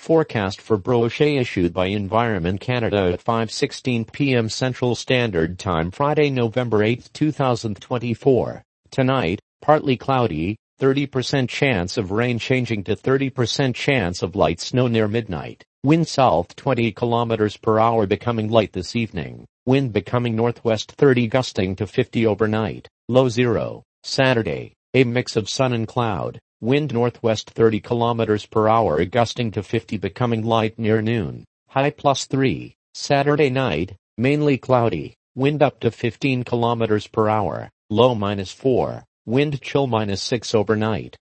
Forecast for Brochet issued by Environment Canada at 5:16 p.m. Central Standard Time Friday, November 8, 2024. Tonight, partly cloudy, 30% chance of rain changing to 30% chance of light snow near midnight. Wind south 20 km per hour becoming light this evening. Wind becoming northwest 30 gusting to 50 overnight. Low 0. Saturday, a mix of sun and cloud. Wind northwest 30 km per hour gusting to 50 becoming light near noon. High +3. Saturday night, mainly cloudy. Wind up to 15 km per hour. Low -4. Wind chill -6 overnight.